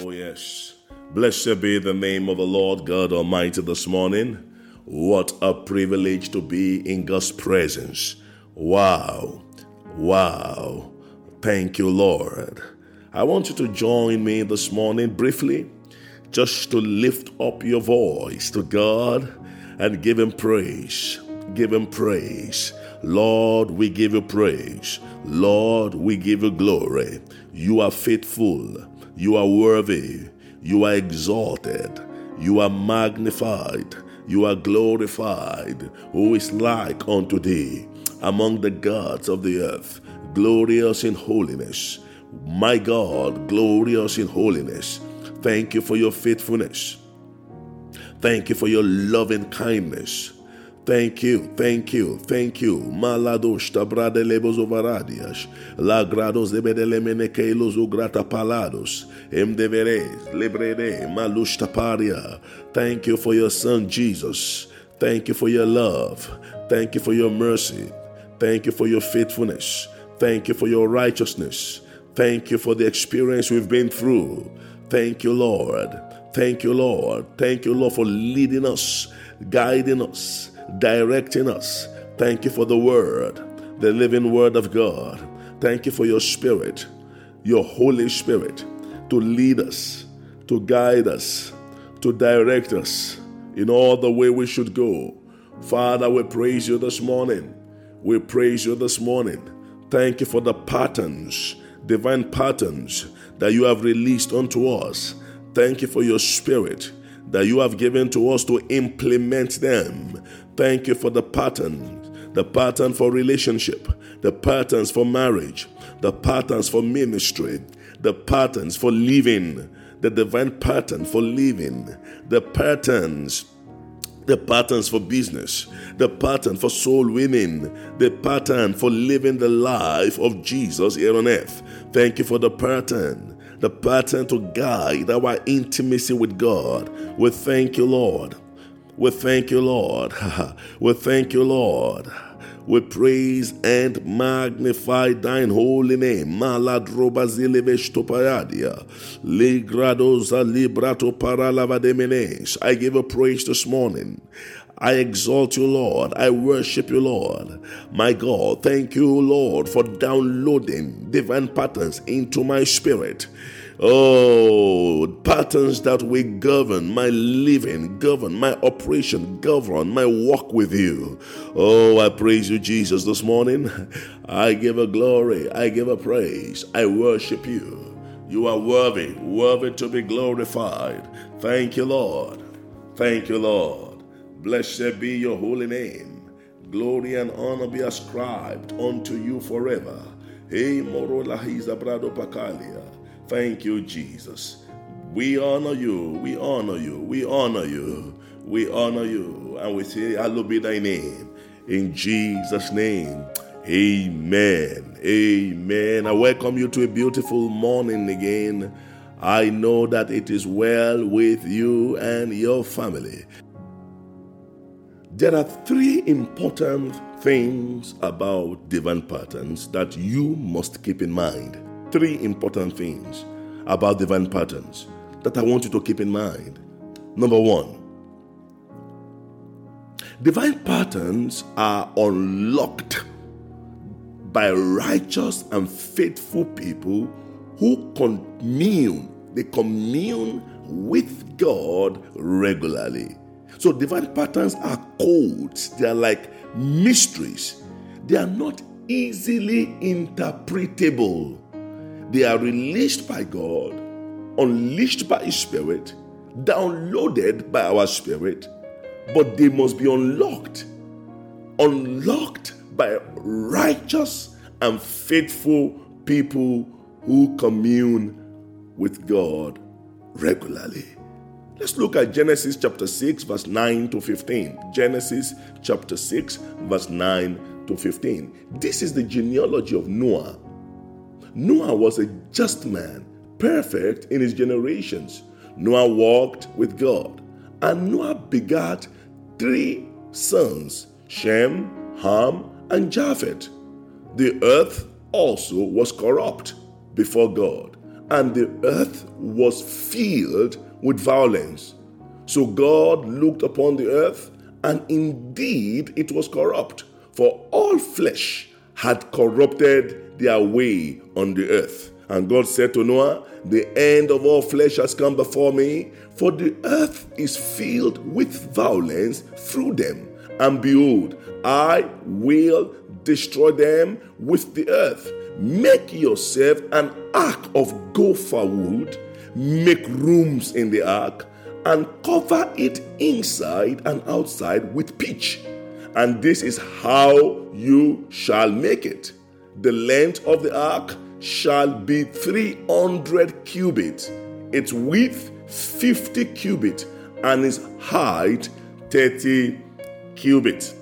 Oh, yes. Blessed be the name of the Lord God Almighty this morning. What a privilege to be in God's presence. Wow. Thank you, Lord. I want you to join me this morning briefly, just to lift up your voice to God and give Him praise. Give Him praise. Lord, we give you praise. Lord, we give you glory. You are faithful. You are worthy. You are exalted. You are magnified. You are glorified. Who is like unto thee among the gods of the earth? Glorious in holiness. My God, glorious in holiness. Thank you for your faithfulness. Thank you for your loving kindness. Thank you. Malados tabradelebos ovaradias, lagrados ebedelemenekeilos ugratapalados, emdeveres, lebrede, malus taparia. Thank you for your Son Jesus. Thank you for your love. Thank you for your mercy. Thank you for your faithfulness. Thank you for your righteousness. Thank you for the experience we've been through. Thank you, Lord. Thank you, Lord. Thank you, Lord, for leading us, guiding us, directing us. Thank you for the Word, the living Word of God. Thank you for your Spirit, your Holy Spirit, to lead us, to guide us, to direct us in all the way we should go. Father, we praise you this morning. We praise you this morning. Thank you for the patterns, divine patterns that you have released unto us. Thank you for your Spirit that you have given to us to implement them. Thank you for the pattern for relationship, the patterns for marriage, the patterns for ministry, the patterns for living, the divine pattern for living, the patterns for business, the pattern for soul winning, the pattern for living the life of Jesus here on earth. Thank you for the pattern to guide our intimacy with God. We thank you, Lord. We thank you, Lord. We thank you, Lord. We praise and magnify thine holy name. Maladroba zilevesh topayadia. Ligradoza librato paralavademenes. I give a praise this morning. I exalt you, Lord. I worship you, Lord. My God, thank you, Lord, for downloading divine patterns into my spirit. Oh, patterns that will govern my living, govern my operation, govern my walk with you. Oh, I praise you, Jesus, this morning. I give a glory. I give a praise. I worship you. You are worthy to be glorified. Thank you, Lord. Thank you, Lord. Blessed be your holy name. Glory and honor be ascribed unto you forever. Hey, morolahiza brado pakalia. Thank you, Jesus. We honor you. We honor you. We honor you. We honor you. And we say, hallowed be thy name. In Jesus' name, amen. Amen. I welcome you to a beautiful morning again. I know that it is well with you and your family. There are three important things about divine patterns that you must keep in mind. Three important things about divine patterns that I want you to keep in mind. Number one, divine patterns are unlocked by righteous and faithful people who commune with God regularly. So divine patterns are codes. They are like mysteries. They are not easily interpretable. They are released by God, unleashed by His Spirit, downloaded by our spirit, but they must be unlocked by righteous and faithful people who commune with God regularly. Let's look at Genesis chapter 6, verse 9 to 15. Genesis chapter 6, verse 9 to 15. This is the genealogy of Noah. Noah was a just man, perfect in his generations. Noah walked with God, and Noah begat 3 sons, Shem, Ham, and Japheth. The earth also was corrupt before God, and the earth was filled with violence. So God looked upon the earth, and indeed it was corrupt, for all flesh had corrupted their way on the earth. And God said to Noah, the end of all flesh has come before me, for the earth is filled with violence through them. And behold, I will destroy them with the earth. Make yourself an ark of gopher wood, make rooms in the ark, and cover it inside and outside with pitch. And this is how you shall make it. The length of the ark shall be 300 cubits, its width 50 cubits, and its height 30 cubits.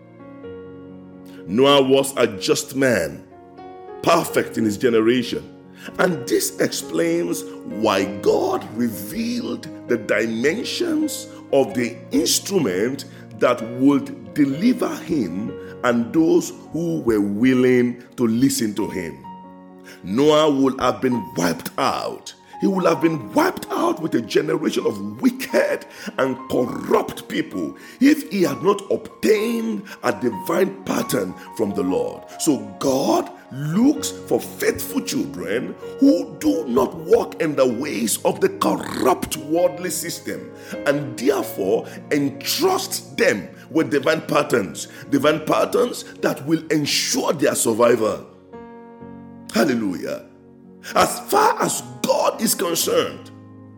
Noah was a just man, perfect in his generation. And this explains why God revealed the dimensions of the instrument that would deliver him and those who were willing to listen to him. Noah would have been wiped out. He would have been wiped out with a generation of wicked and corrupt people if he had not obtained a divine pattern from the Lord. So God looks for faithful children who do not walk in the ways of the corrupt worldly system, and therefore entrusts them with divine patterns that will ensure their survival. Hallelujah. As far as God is concerned,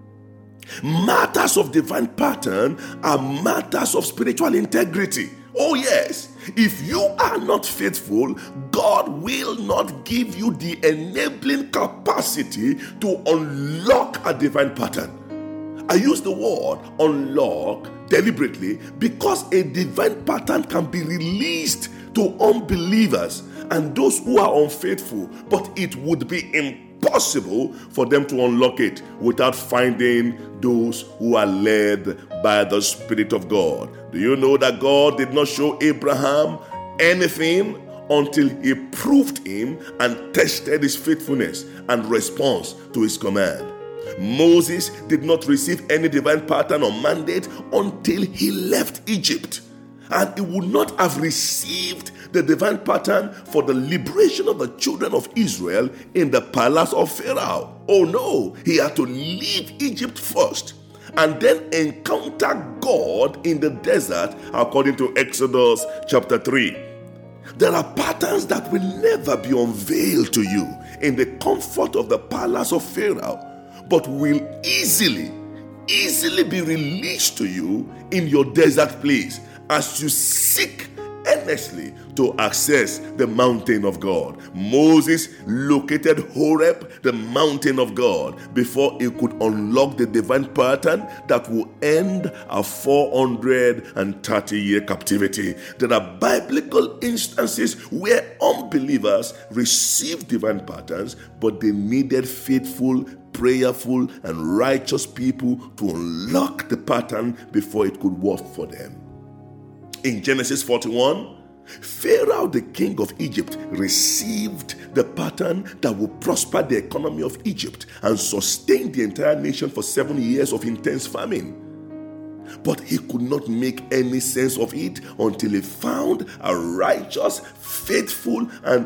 matters of divine pattern are matters of spiritual integrity. Oh yes, if you are not faithful, God will not give you the enabling capacity to unlock a divine pattern. I use the word unlock deliberately because a divine pattern can be released to unbelievers and those who are unfaithful, but it would be impossible for them to unlock it without finding those who are led by the Spirit of God. Do you know that God did not show Abraham anything until he proved him and tested his faithfulness and response to his command? Moses did not receive any divine pattern or mandate until he left Egypt, and he would not have received the divine pattern for the liberation of the children of Israel in the palace of Pharaoh. Oh no, he had to leave Egypt first and then encounter God in the desert, according to Exodus chapter 3. There are patterns that will never be unveiled to you in the comfort of the palace of Pharaoh, but will easily be released to you in your desert place as you seek earnestly to access the mountain of God. Moses located Horeb, the mountain of God, before he could unlock the divine pattern that will end a 430-year captivity. There are biblical instances where unbelievers received divine patterns, but they needed faithful, prayerful, and righteous people to unlock the pattern before it could work for them. In Genesis 41, Pharaoh, the king of Egypt, received the pattern that would prosper the economy of Egypt and sustain the entire nation for 7 years of intense famine. But he could not make any sense of it until he found a righteous, faithful,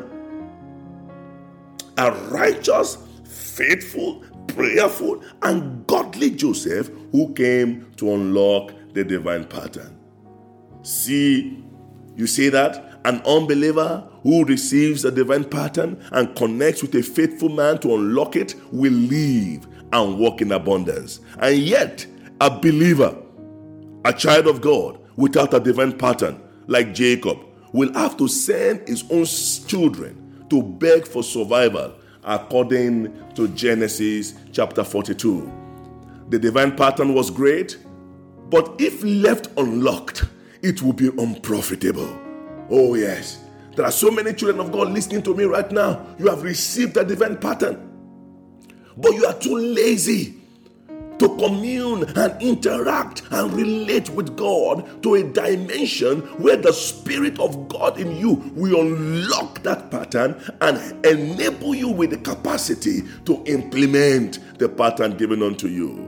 prayerful, and godly Joseph who came to unlock the divine pattern. See, you see that? An unbeliever who receives a divine pattern and connects with a faithful man to unlock it will live and walk in abundance. And yet, a believer, a child of God, without a divine pattern, like Jacob, will have to send his own children to beg for survival, according to Genesis chapter 42. The divine pattern was great, but if left unlocked, it will be unprofitable. Oh yes, there are so many children of God listening to me right now. You have received a divine pattern, but you are too lazy to to commune and interact and relate with God to a dimension where the Spirit of God in you will unlock that pattern and enable you with the capacity to implement the pattern given unto you.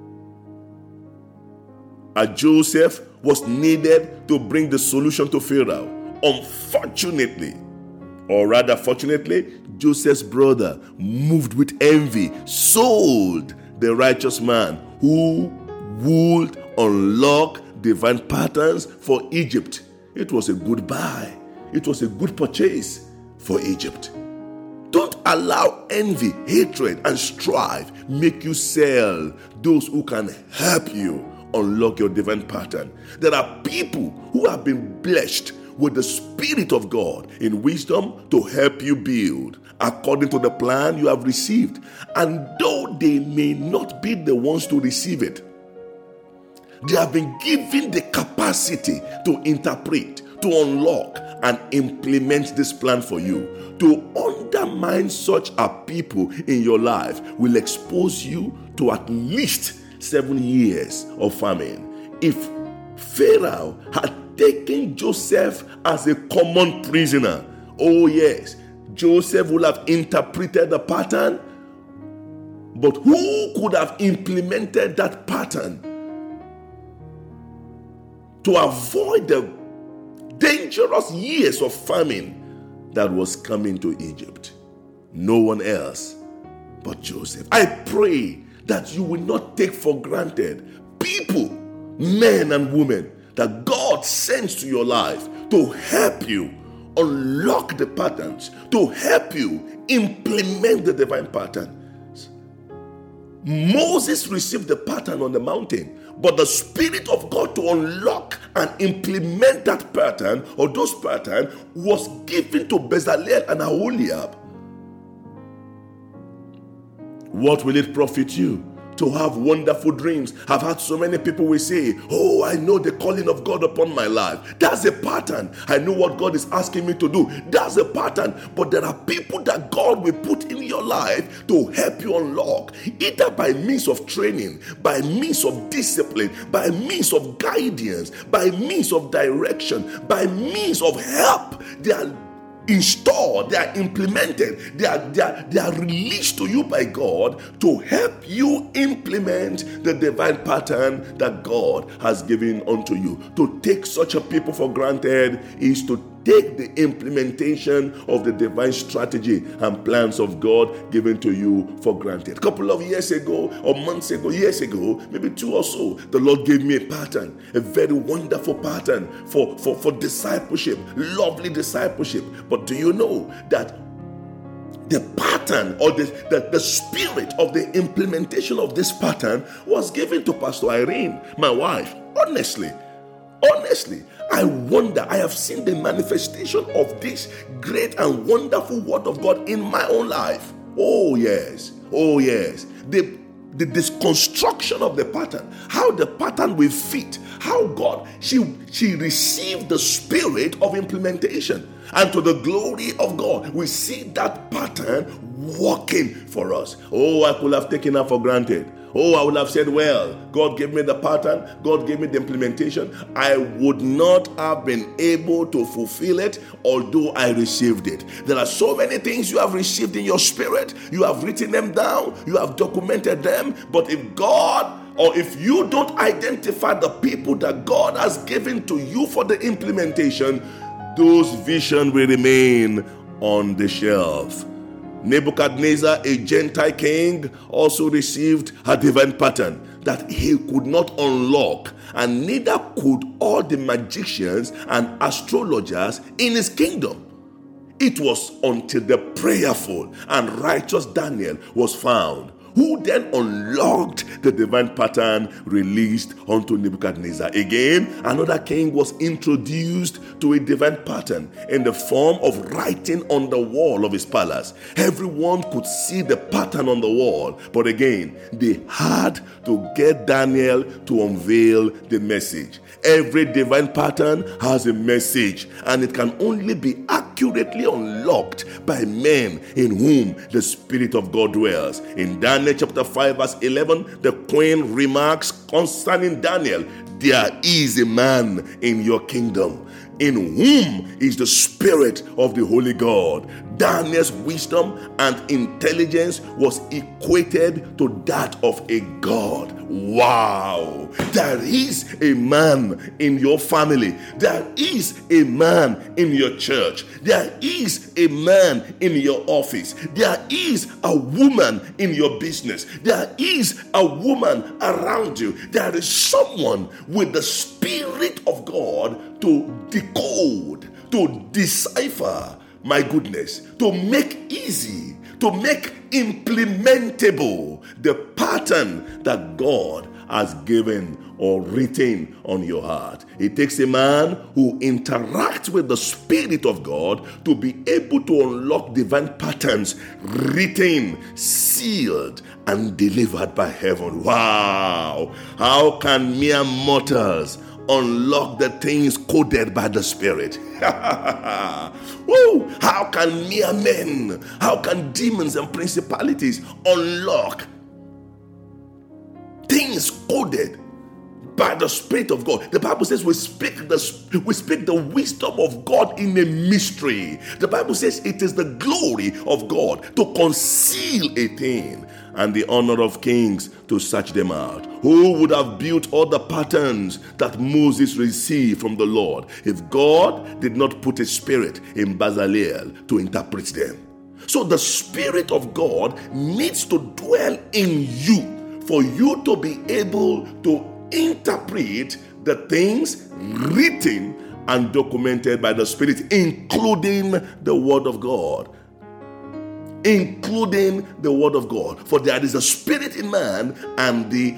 Joseph was needed to bring the solution to Pharaoh. Unfortunately, or rather fortunately, Joseph's brother, moved with envy, sold the righteous man who would unlock divine patterns for Egypt. It was a good buy. It was a good purchase for Egypt. Don't allow envy, hatred, and strife make you sell those who can help you unlock your divine pattern. There are people who have been blessed with the Spirit of God in wisdom to help you build according to the plan you have received. And though they may not be the ones to receive it, they have been given the capacity to interpret, to unlock, and implement this plan for you. To undermine such a people in your life will expose you to at least 7 years of famine. If Pharaoh had taken Joseph as a common prisoner, oh yes, Joseph would have interpreted the pattern, but who could have implemented that pattern to avoid the dangerous years of famine that was coming to Egypt? No one else but Joseph. I pray that you will not take for granted people, men and women, that God sends to your life to help you unlock the patterns, to help you implement the divine patterns. Moses received the pattern on the mountain, but the Spirit of God to unlock and implement that pattern or those patterns was given to Bezalel and Aholiab. What will it profit you to have wonderful dreams? I've had so many people will say, oh, I know the calling of God upon my life. That's a pattern. I know what God is asking me to do. That's a pattern. But there are people that God will put in your life to help you unlock, either by means of training, by means of discipline, by means of guidance, by means of direction, by means of help. They are installed, they are implemented, they are released to you by God to help you implement the divine pattern that God has given unto you. To take such a people for granted is to take the implementation of the divine strategy and plans of God given to you for granted. A couple of years ago, or months ago, years ago, maybe 2 or so, the Lord gave me a pattern, a very wonderful pattern for discipleship, lovely discipleship. But do you know that the pattern or the spirit of the implementation of this pattern was given to Pastor Irene, my wife? Honestly, I wonder, I have seen the manifestation of this great and wonderful word of God in my own life. Oh yes. This construction of the pattern, how the pattern will fit, how God, she received the spirit of implementation. And to the glory of God, we see that pattern working for us. Oh, I could have taken her for granted. Oh, I would have said, well, God gave me the pattern, God gave me the implementation. I would not have been able to fulfill it, although I received it. There are so many things you have received in your spirit. You have written them down, you have documented them. But if God, or if you don't identify the people that God has given to you for the implementation, those visions will remain on the shelf. Nebuchadnezzar, a Gentile king, also received a divine pattern that he could not unlock, and neither could all the magicians and astrologers in his kingdom. It was until the prayerful and righteous Daniel was found, who then unlocked the divine pattern released unto Nebuchadnezzar. Again, another king was introduced to a divine pattern in the form of writing on the wall of his palace. Everyone could see the pattern on the wall, but again, they had to get Daniel to unveil the message. Every divine pattern has a message, and it can only be activated accurately unlocked by men in whom the Spirit of God dwells. In Daniel chapter 5 verse 11, the queen remarks concerning Daniel, there is a man in your kingdom in whom is the Spirit of the Holy God. Daniel's wisdom and intelligence was equated to that of a god. Wow! There is a man in your family. There is a man in your church. There is a man in your office. There is a woman in your business. There is a woman around you. There is someone with the Spirit of God to decode, to decipher, my goodness, to make easy, to make implementable the pattern that God has given or written on your heart. It takes a man who interacts with the Spirit of God to be able to unlock divine patterns written, sealed, and delivered by heaven. Wow! How can mere mortals unlock the things coded by the Spirit? Woo! How can mere men, how can demons and principalities unlock things coded by the Spirit of God? The Bible says we speak the wisdom of God in a mystery. The Bible says it is the glory of God to conceal a thing and the honor of kings to search them out. Who would have built all the patterns that Moses received from the Lord if God did not put a spirit in Bezalel to interpret them? So the Spirit of God needs to dwell in you for you to be able to interpret the things written and documented by the Spirit, including the Word of God. Including the Word of God. For there is a spirit in man, and the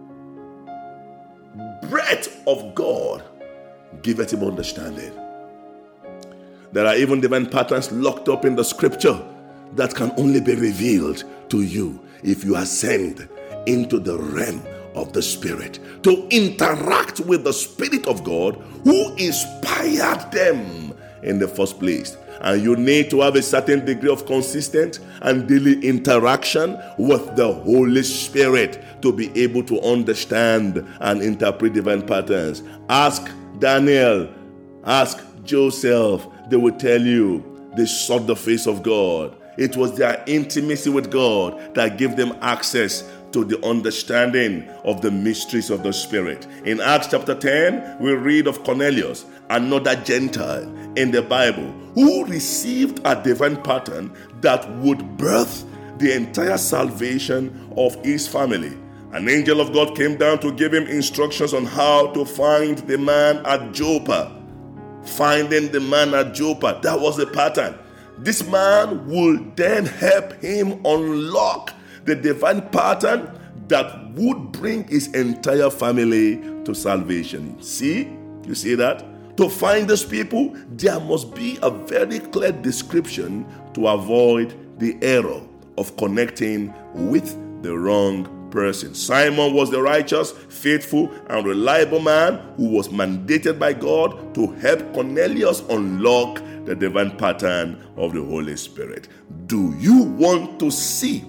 breath of God giveth him understanding. There are even divine patterns locked up in the Scripture that can only be revealed to you if you ascend into the realm of the Spirit to interact with the Spirit of God who inspired them in the first place. And you need to have a certain degree of consistent and daily interaction with the Holy Spirit to be able to understand and interpret divine patterns. Ask Daniel, ask Joseph. They will tell you they sought the face of God. It was their intimacy with God that gave them access to the understanding of the mysteries of the Spirit. In Acts chapter 10, we read of Cornelius, another Gentile in the Bible, who received a divine pattern that would birth the entire salvation of his family. An angel of God came down to give him instructions on how to find the man at Joppa. Finding the man at Joppa, that was the pattern. This man would then help him unlock the divine pattern that would bring his entire family to salvation. See? You see that? To find these people, there must be a very clear description to avoid the error of connecting with the wrong person. Simon was the righteous, faithful, and reliable man who was mandated by God to help Cornelius unlock the divine pattern of the Holy Spirit. Do you want to see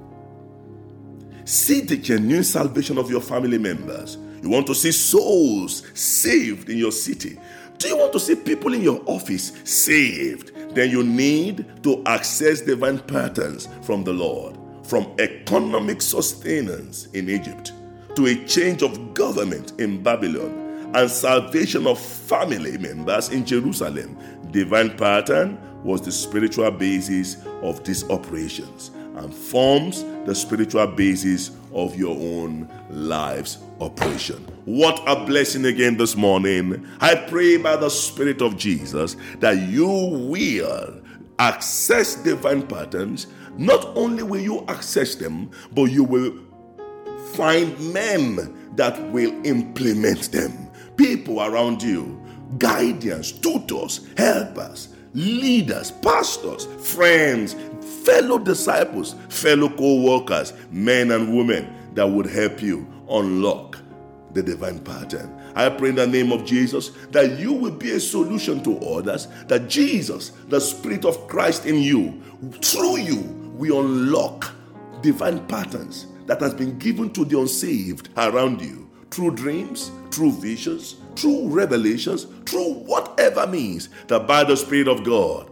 the genuine salvation of your family members? You want to see souls saved in your city? Do you want to see people in your office saved? Then you need to access divine patterns from the Lord. From economic sustenance in Egypt to a change of government in Babylon and salvation of family members in Jerusalem, divine pattern was the spiritual basis of these operations and forms the spiritual basis of your own life's operation. What a blessing again this morning. I pray by the Spirit of Jesus that you will access divine patterns. Not only will you access them, but you will find men that will implement them. People around you, guardians, tutors, helpers, leaders, pastors, friends, fellow disciples, fellow co-workers, men and women that would help you unlock the divine pattern. I pray in the name of Jesus that you will be a solution to others, that Jesus, the Spirit of Christ in you, through you, will unlock divine patterns that has been given to the unsaved around you, through dreams, through visions, through revelations, through whatever means, that by the Spirit of God,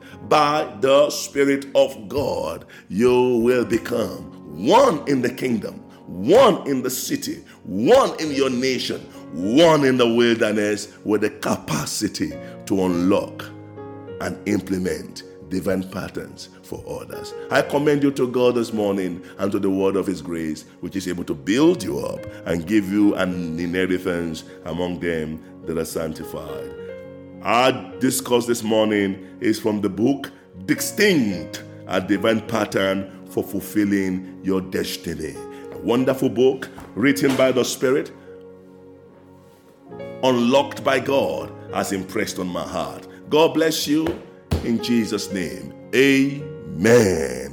you will become one in the kingdom, one in the city, one in your nation, one in the wilderness, with the capacity to unlock and implement divine patterns for others. I commend you to God this morning and to the word of His grace, which is able to build you up and give you an inheritance among them that are sanctified. Our discourse this morning is from the book Distinct, a Divine Pattern for Fulfilling Your Destiny. A wonderful book written by the Spirit, unlocked by God, has impressed on my heart. God bless you in Jesus' name. Amen.